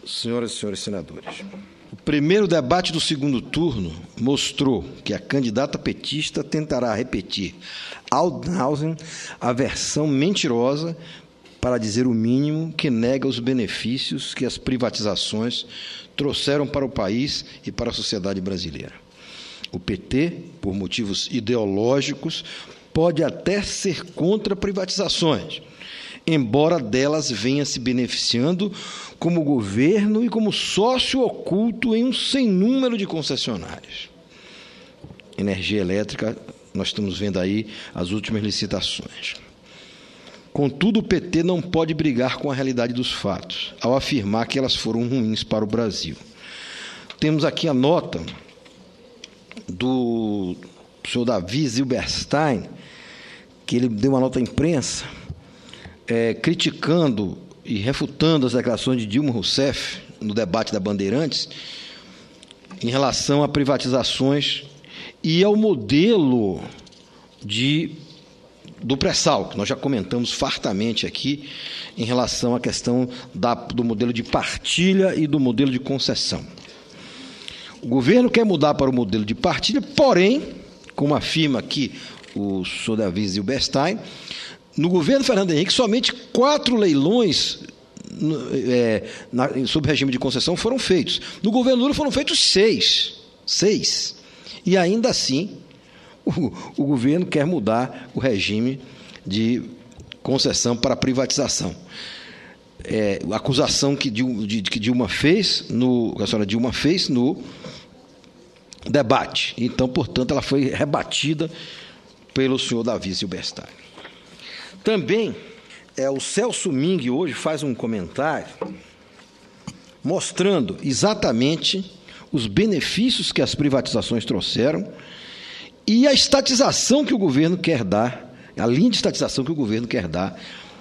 Senhoras e senhores senadores, o primeiro debate do segundo turno mostrou que a candidata petista tentará repetir ad nauseam a versão mentirosa, para dizer o mínimo, que nega os benefícios que as privatizações trouxeram para o país e para a sociedade brasileira. O PT, por motivos ideológicos, pode até ser contra privatizações, embora delas venha se beneficiando como governo e como sócio oculto em um sem número de concessionários. Energia elétrica, nós estamos vendo aí as últimas licitações. Contudo, o PT não pode brigar com a realidade dos fatos, ao afirmar que elas foram ruins para o Brasil. Temos aqui a nota do senhor Davi Zilberstein, que ele deu uma nota à imprensa, criticando e refutando as declarações de Dilma Rousseff no debate da Bandeirantes em relação a privatizações e ao modelo do pré-sal, que nós já comentamos fartamente aqui em relação à questão do modelo de partilha e do modelo de concessão. O governo quer mudar para o modelo de partilha, porém, como afirma aqui o senhor Davi Zilberstein, no governo Fernando Henrique, somente 4 leilões sob regime de concessão foram feitos. No governo Lula foram feitos 6. E ainda assim, o governo quer mudar o regime de concessão para privatização. A acusação que Dilma fez, a senhora Dilma fez no debate. Então, portanto, ela foi rebatida pelo senhor Davi Zilberstein. Também, o Celso Ming hoje faz um comentário mostrando exatamente os benefícios que as privatizações trouxeram e a estatização que o governo quer dar, a linha de estatização que o governo quer dar,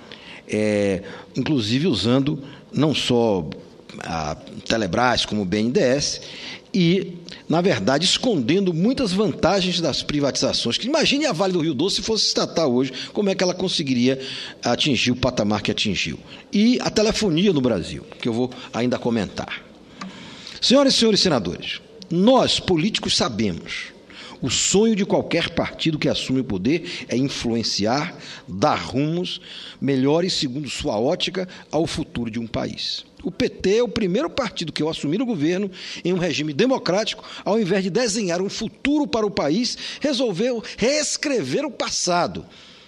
inclusive usando não só a Telebrás como o BNDES e, na verdade, escondendo muitas vantagens das privatizações. Que imagine a Vale do Rio Doce se fosse estatal hoje, como é que ela conseguiria atingir o patamar que atingiu. E a telefonia no Brasil, que eu vou ainda comentar. Senhoras e senhores senadores, nós, políticos, sabemos. O sonho de qualquer partido que assume o poder é influenciar, dar rumos melhores, segundo sua ótica, ao futuro de um país. O PT é o primeiro partido que, ao assumir o governo em um regime democrático, ao invés de desenhar um futuro para o país, resolveu reescrever o passado,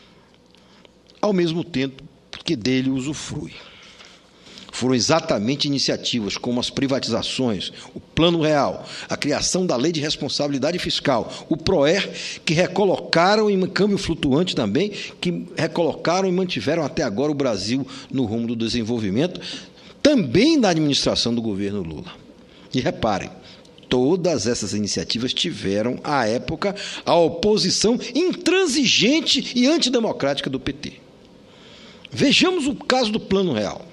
ao mesmo tempo que dele usufrui. Foram exatamente iniciativas como as privatizações, o Plano Real, a criação da Lei de Responsabilidade Fiscal, o PROER, que recolocaram em câmbio flutuante também, que recolocaram e mantiveram até agora o Brasil no rumo do desenvolvimento, também na administração do governo Lula. E reparem, todas essas iniciativas tiveram, à época, a oposição intransigente e antidemocrática do PT. Vejamos o caso do Plano Real.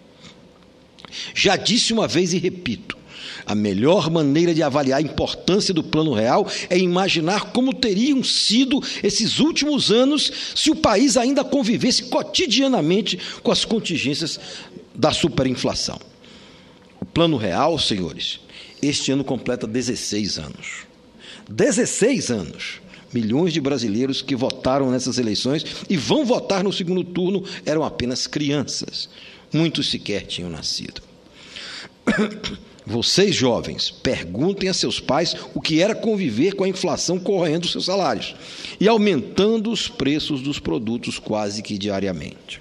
Já disse uma vez e repito, a melhor maneira de avaliar a importância do Plano Real é imaginar como teriam sido esses últimos anos se o país ainda convivesse cotidianamente com as contingências da superinflação. O Plano Real, senhores, este ano completa 16 anos. 16 anos. Milhões de brasileiros que votaram nessas eleições e vão votar no segundo turno eram apenas crianças. Muitos sequer tinham nascido. Vocês, jovens, perguntem a seus pais o que era conviver com a inflação corroendo seus salários e aumentando os preços dos produtos quase que diariamente.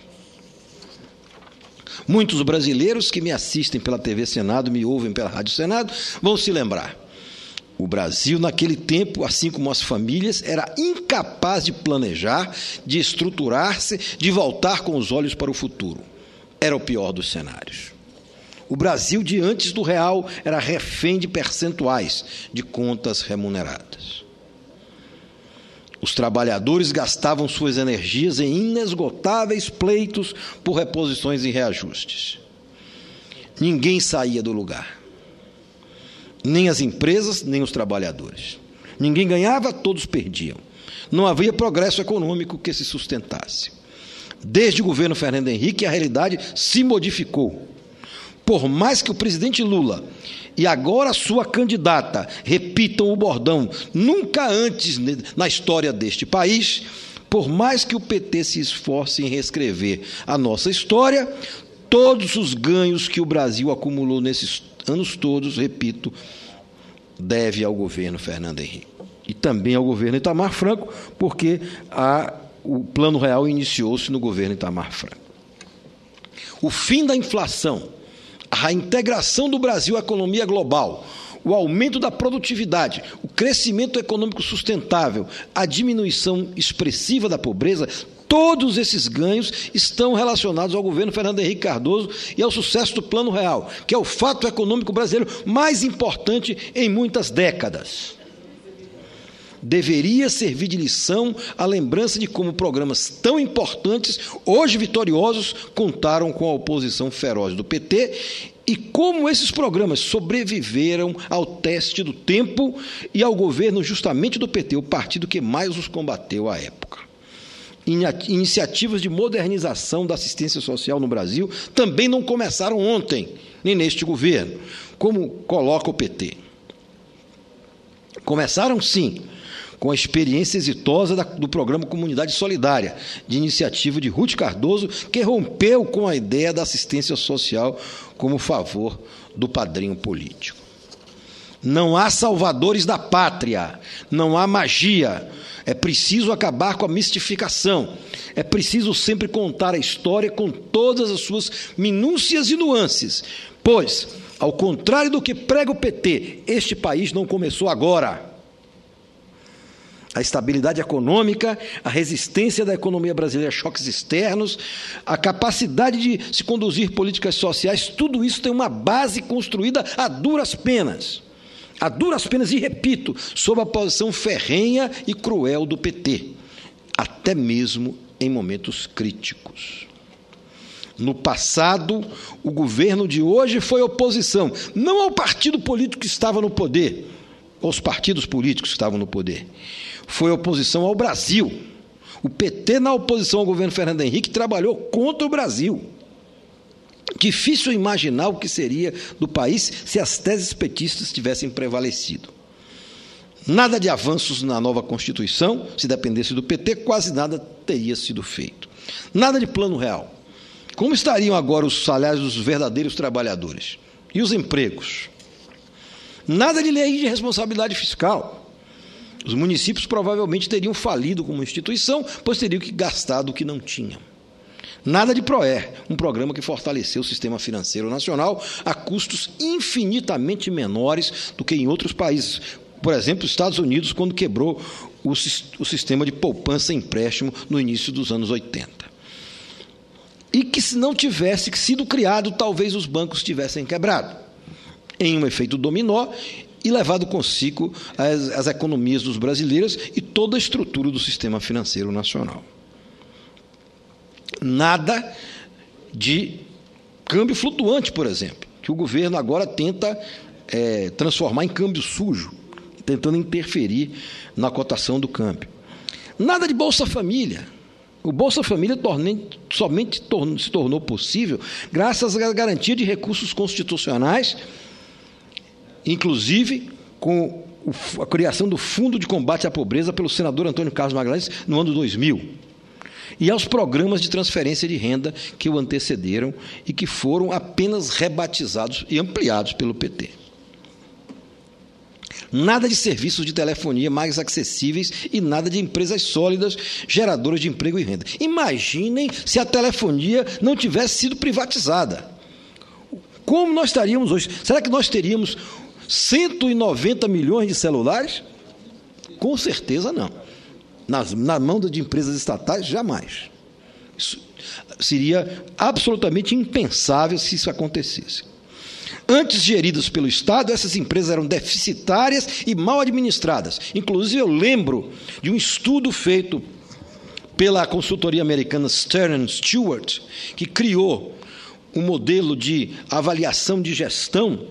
Muitos brasileiros que me assistem pela TV Senado, me ouvem pela Rádio Senado, vão se lembrar. O Brasil, naquele tempo, assim como as famílias, era incapaz de planejar, de estruturar-se, de voltar com os olhos para o futuro. Era o pior dos cenários. O Brasil, de antes do real, era refém de percentuais de contas remuneradas. Os trabalhadores gastavam suas energias em inesgotáveis pleitos por reposições e reajustes. Ninguém saía do lugar. Nem as empresas, nem os trabalhadores. Ninguém ganhava, todos perdiam. Não havia progresso econômico que se sustentasse. Desde o governo Fernando Henrique, a realidade se modificou. Por mais que o presidente Lula e agora sua candidata repitam o bordão nunca antes na história deste país, por mais que o PT se esforce em reescrever a nossa história, todos os ganhos que o Brasil acumulou nesses anos todos, repito, deve ao governo Fernando Henrique. E também ao governo Itamar Franco, porque o Plano Real iniciou-se no governo Itamar Franco. O fim da inflação, a integração do Brasil à economia global, o aumento da produtividade, o crescimento econômico sustentável, a diminuição expressiva da pobreza, todos esses ganhos estão relacionados ao governo Fernando Henrique Cardoso e ao sucesso do Plano Real, que é o fato econômico brasileiro mais importante em muitas décadas. Deveria servir de lição a lembrança de como programas tão importantes, hoje vitoriosos, contaram com a oposição feroz do PT e como esses programas sobreviveram ao teste do tempo e ao governo justamente do PT, o partido que mais os combateu à época. Iniciativas de modernização da assistência social no Brasil também não começaram ontem, nem neste governo, como coloca o PT. Começaram, sim, com a experiência exitosa do programa Comunidade Solidária, de iniciativa de Ruth Cardoso, que rompeu com a ideia da assistência social como favor do padrinho político. Não há salvadores da pátria, não há magia. É preciso acabar com a mistificação. É preciso sempre contar a história com todas as suas minúcias e nuances, pois, ao contrário do que prega o PT, este país não começou agora. A estabilidade econômica, a resistência da economia brasileira a choques externos, a capacidade de se conduzir políticas sociais, tudo isso tem uma base construída a duras penas. A duras penas, e repito, sob a posição ferrenha e cruel do PT, até mesmo em momentos críticos. No passado, o governo de hoje foi oposição, não ao partido político que estava no poder, aos partidos políticos que estavam no poder. Foi oposição ao Brasil. O PT, na oposição ao governo Fernando Henrique, trabalhou contra o Brasil. Difícil imaginar o que seria do país se as teses petistas tivessem prevalecido. Nada de avanços na nova Constituição, se dependesse do PT, quase nada teria sido feito. Nada de Plano Real. Como estariam agora os salários dos verdadeiros trabalhadores? E os empregos? Nada de lei de responsabilidade fiscal. Os municípios provavelmente teriam falido como instituição, pois teriam que gastar do que não tinham. Nada de PROER, um programa que fortaleceu o sistema financeiro nacional a custos infinitamente menores do que em outros países. Por exemplo, os Estados Unidos, quando quebrou o sistema de poupança e empréstimo no início dos anos 80. E que, se não tivesse sido criado, talvez os bancos tivessem quebrado, em um efeito dominó, e levado consigo as economias dos brasileiros e toda a estrutura do sistema financeiro nacional. Nada de câmbio flutuante, por exemplo, que o governo agora tenta transformar em câmbio sujo, tentando interferir na cotação do câmbio. Nada de Bolsa Família. O Bolsa Família somente se tornou possível graças à garantia de recursos constitucionais, inclusive com a criação do Fundo de Combate à Pobreza pelo senador Antônio Carlos Magalhães no ano 2000, e aos programas de transferência de renda que o antecederam e que foram apenas rebatizados e ampliados pelo PT. Nada de serviços de telefonia mais acessíveis e nada de empresas sólidas, geradoras de emprego e renda. Imaginem se a telefonia não tivesse sido privatizada. Como nós estaríamos hoje? Será que nós teríamos 190 milhões de celulares? Com certeza não. Na mão de empresas estatais, jamais. Isso seria absolutamente impensável se isso acontecesse. Antes geridas pelo Estado, essas empresas eram deficitárias e mal administradas. Inclusive, eu lembro de um estudo feito pela consultoria americana Stern & Stewart, que criou um modelo de avaliação de gestão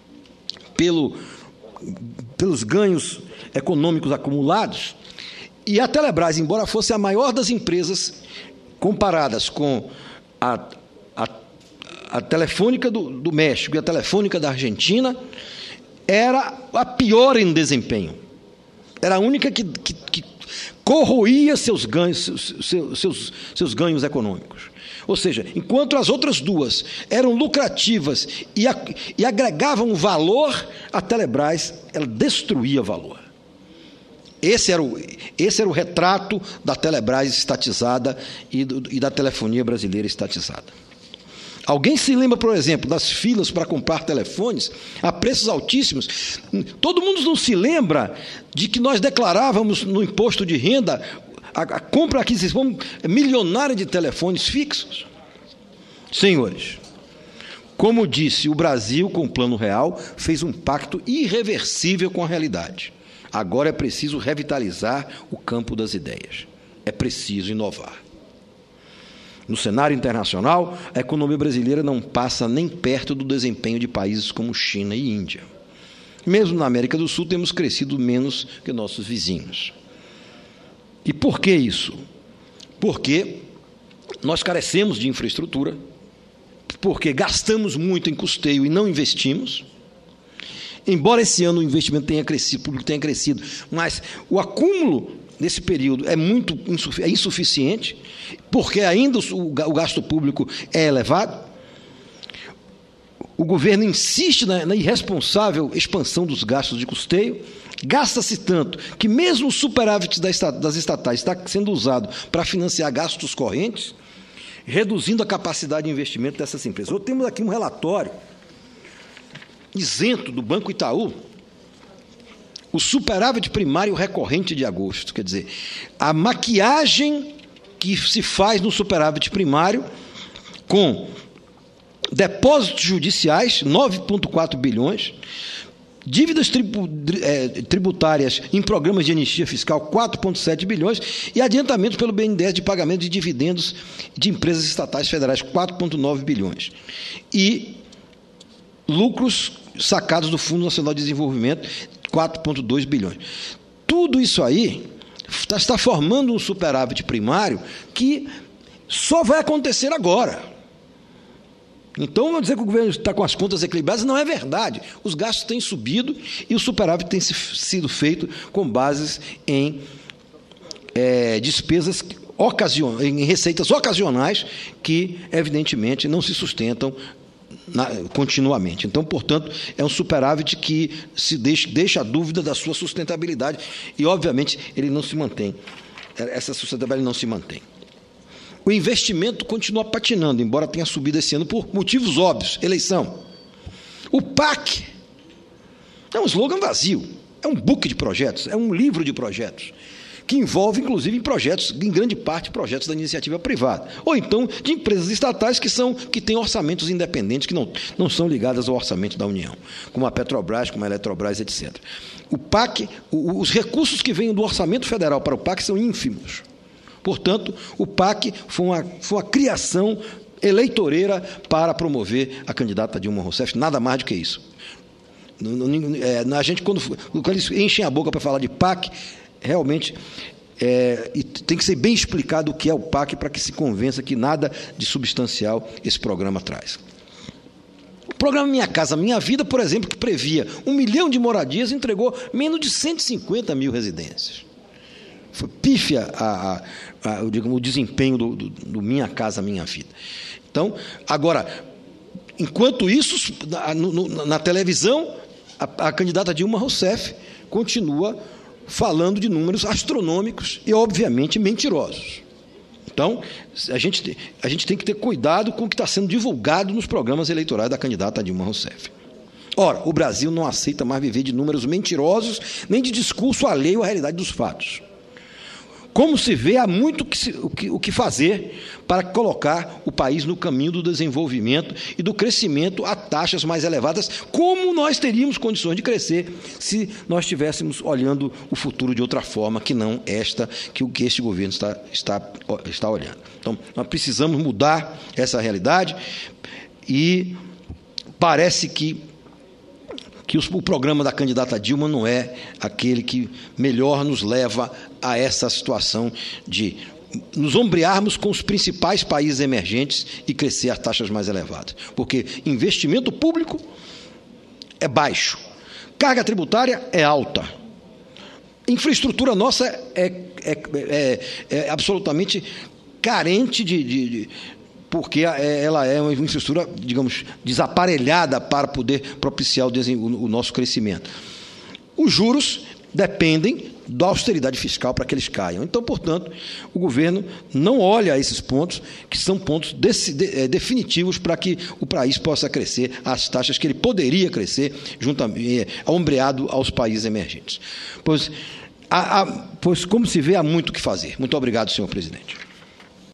pelos ganhos econômicos acumulados. E a Telebrás, embora fosse a maior das empresas comparadas com a Telefônica do México e a Telefônica da Argentina era a pior em desempenho. Era a única que corroía seus ganhos econômicos. Ou seja, enquanto as outras duas eram lucrativas e agregavam valor, a Telebrás ela destruía valor. Esse era o retrato da Telebrás estatizada e da telefonia brasileira estatizada. Alguém se lembra, por exemplo, das filas para comprar telefones a preços altíssimos? Todo mundo não se lembra de que nós declarávamos no imposto de renda a compra, a aquisição milionária de telefones fixos? Senhores, como disse, o Brasil, com o Plano Real, fez um pacto irreversível com a realidade. Agora é preciso revitalizar o campo das ideias. É preciso inovar. No cenário internacional, a economia brasileira não passa nem perto do desempenho de países como China e Índia. Mesmo na América do Sul, temos crescido menos que nossos vizinhos. E por que isso? Porque nós carecemos de infraestrutura, porque gastamos muito em custeio e não investimos. Embora esse ano o investimento tenha crescido, o público tenha crescido, mas o acúmulo nesse período é insuficiente, porque ainda o gasto público é elevado. O governo insiste na irresponsável expansão dos gastos de custeio. Gasta-se tanto que mesmo o superávit das estatais está sendo usado para financiar gastos correntes, reduzindo a capacidade de investimento dessas empresas. Nós temos aqui um relatório isento do Banco Itaú, o superávit primário recorrente de agosto, quer dizer, a maquiagem que se faz no superávit primário com depósitos judiciais, 9,4 bilhões, dívidas tributárias em programas de anistia fiscal, 4,7 bilhões, e adiantamentos pelo BNDES de pagamento de dividendos de empresas estatais federais, 4,9 bilhões. E lucros sacados do Fundo Nacional de Desenvolvimento, 4,2 bilhões. Tudo isso aí está formando um superávit primário que só vai acontecer agora. Então, vamos dizer que o governo está com as contas equilibradas, não é verdade. Os gastos têm subido e o superávit tem sido feito com bases em despesas em receitas ocasionais que, evidentemente, não se sustentam continuamente. Então, portanto, é um superávit que deixa a dúvida da sua sustentabilidade e, obviamente, ele não se mantém. Essa sustentabilidade não se mantém. O investimento continua patinando, embora tenha subido esse ano por motivos óbvios. Eleição. O PAC é um slogan vazio, é um book de projetos, é um livro de projetos, que envolve, inclusive, projetos, em grande parte, projetos da iniciativa privada, ou então de empresas estatais que têm orçamentos independentes, que não são ligadas ao orçamento da União, como a Petrobras, como a Eletrobras, etc. O PAC, os recursos que vêm do orçamento federal para o PAC são ínfimos. Portanto, o PAC foi uma criação eleitoreira para promover a candidata Dilma Rousseff, nada mais do que isso. A gente, quando eles enchem a boca para falar de PAC, realmente e tem que ser bem explicado o que é o PAC para que se convença que nada de substancial esse programa traz. O programa Minha Casa Minha Vida, por exemplo, que previa 1 milhão de moradias, entregou menos de 150 mil residências. Foi pífia o desempenho do Minha Casa Minha Vida. Então, agora, enquanto isso, na televisão, a candidata Dilma Rousseff continua falando de números astronômicos e, obviamente, mentirosos. Então, a gente tem que ter cuidado com o que está sendo divulgado nos programas eleitorais da candidata Dilma Rousseff. Ora, o Brasil não aceita mais viver de números mentirosos, nem de discurso alheio à realidade dos fatos. Como se vê, há muito o que fazer para colocar o país no caminho do desenvolvimento e do crescimento a taxas mais elevadas, como nós teríamos condições de crescer se nós estivéssemos olhando o futuro de outra forma, que não esta que este governo está olhando. Então, nós precisamos mudar essa realidade e parece que o programa da candidata Dilma não é aquele que melhor nos leva a essa situação de nos ombrearmos com os principais países emergentes e crescer a taxas mais elevadas. Porque investimento público é baixo, carga tributária é alta, infraestrutura nossa é absolutamente carente porque ela é uma infraestrutura, digamos, desaparelhada para poder propiciar o nosso crescimento. Os juros dependem da austeridade fiscal para que eles caiam. Então, portanto, o governo não olha esses pontos, que são pontos definitivos para que o país possa crescer às taxas que ele poderia crescer, ombreado aos países emergentes. Pois, como se vê, há muito o que fazer. Muito obrigado, senhor presidente.